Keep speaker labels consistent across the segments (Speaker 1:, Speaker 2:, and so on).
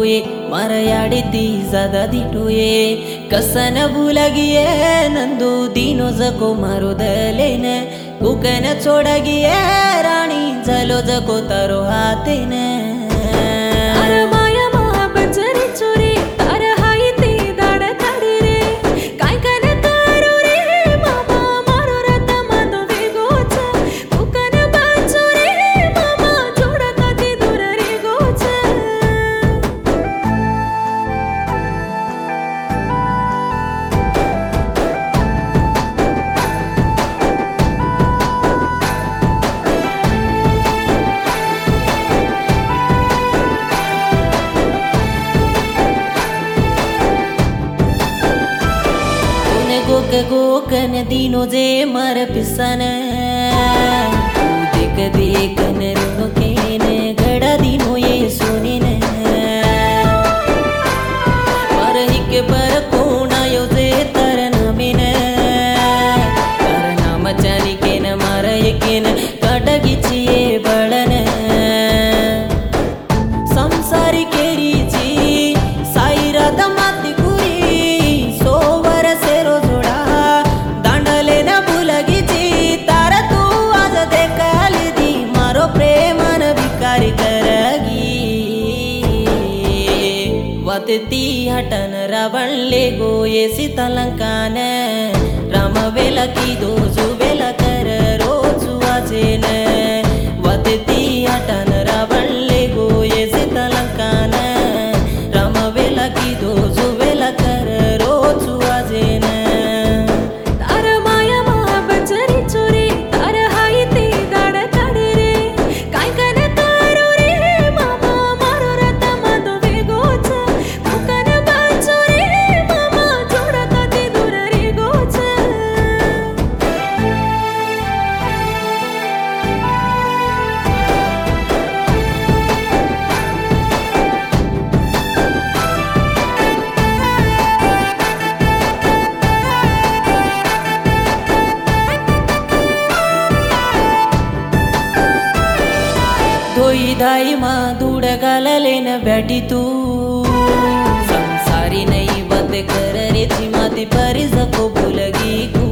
Speaker 1: दिटोये मरयाडिती ज्यादा दिटोये कसन भूलगिए नंदू दिनो जको मारो दलेन कुकन छोड़गिए रानी जलो जको तारो हातेन गोकन दिनो जे मर पिसन देख देखन रुनो केन गड़ा दिनो ये सुनिन पर हिक पर कोना यो जे तरन बिन करना मचानी केन मार यकेन कटगिचिए बळन संसारी केरी जी साईरा दमाती कुरी सोवर सेरो वतती हटन रावण ले गोये सीता लंकान राम वेला की दोजू वेला कर रोजू आजेन वतती हटन रावण ले गोये सीता लंकान राम वेला की दोजू वेला कर रोजू आजेन धोई धाई मा दूड घाललेन बैठी तू संसारी नहीं बात कर रे चिमाती परी जको भूलगी कू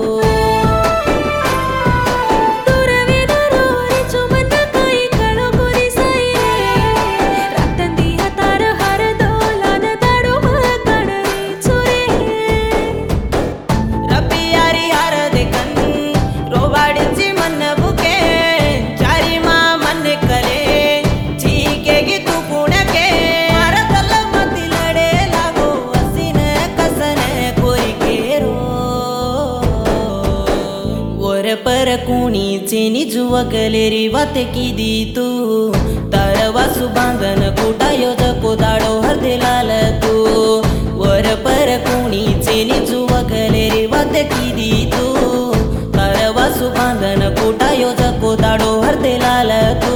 Speaker 1: पर कुणी चेनी जुवा गलेरी वाते की दी तू तारवासु बांधन कुटा योजको दाडो हरदे लाल तू वर पर कुणी चेनी जुवा गलेरी वाते की दी तू तारवासु बांधन कुटा योजको दाडो हरदे लाल तू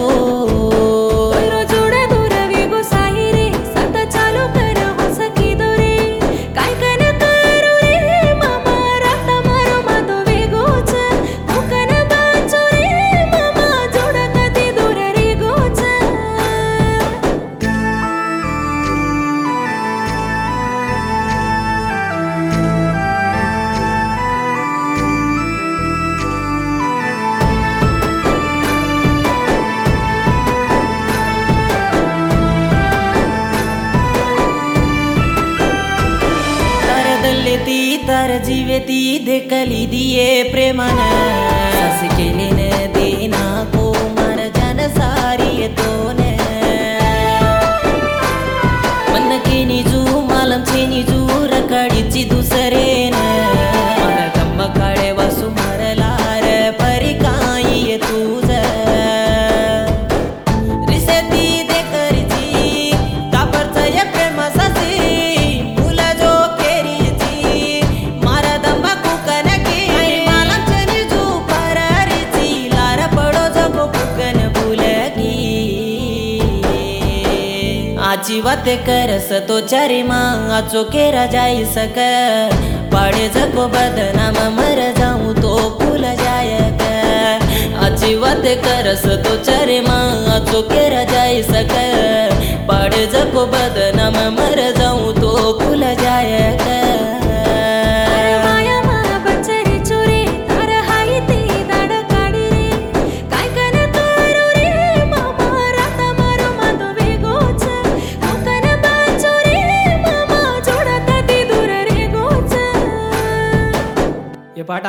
Speaker 1: तार जीवेती देखली दिये प्रेमान सास केले न देना को मार जन सारी तो ने मन के निजू मालम छे निजू रकाडीची दुसरे न मार गम्म काळे वासू मार लार परी काही तुझ रिसेती देखरीची तापरचा या प्रेम सासी आची बात करस तो चारी माँ आचो केरा जाई सक पाड़े जको बदनाम मर जाऊं तो फूल जायक आची बात करस तो चारी माँ आचो केरा जाई सक पड़ जको बदनाम मर जाऊं तो खुल जाए कर